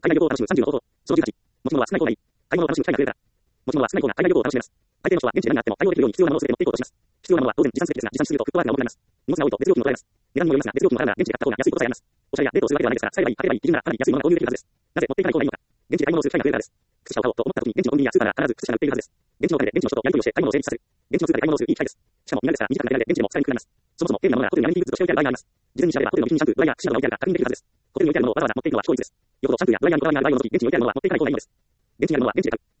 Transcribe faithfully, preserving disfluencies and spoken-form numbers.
海外旅行を楽しむさんじゅうの方法。そのじゅうはち。持ち物は少ない方がいい。買い物を楽しむ機会が増えるから。持ち物は少ない方が海外旅行を楽しめます。相手の人は現地で何があっても対応できるように必要なものを全て持っていこうとします。必要なものは当然持参すべきですが、持参しすぎるとフットワークが重くなります。荷物が多いと別料金も取られます。値段にもよりますが、別料金も払うなら現地で買った方が安いことさえあります。おしゃれやデートをするわけではないですから、買えばいい、買えばいい、基準ならかなり安いものが購入できるはずです。なぜ持っていかない方がいいのか。現地で買い物をする機会が増えるからです。靴下を買おうと思った時に現地のコンビニやスーパーなら必ず靴下が売っているはずです。現地のお金で現地の人とやり取りをして買い物を成立させる。現地の通貨で買い物をするいい機会です。しかも身軽ですから短くなるだけで現地でも使いにくくなります。そもそも便利なものがホテルやアメニティグッズとして置いてある場合があります。事前に調べればホテルの備品にシャンプー、ドライヤー、櫛などが置いてあるか確認できるはずです。ホテルに置いてあるものをわざわざ持っていくのは非効率です。よほどシャンプーやドライヤーにこだわりがある場合を除き現地に置いてあるものは持っていかない方がいいのです。現地にあるものは現地で買う。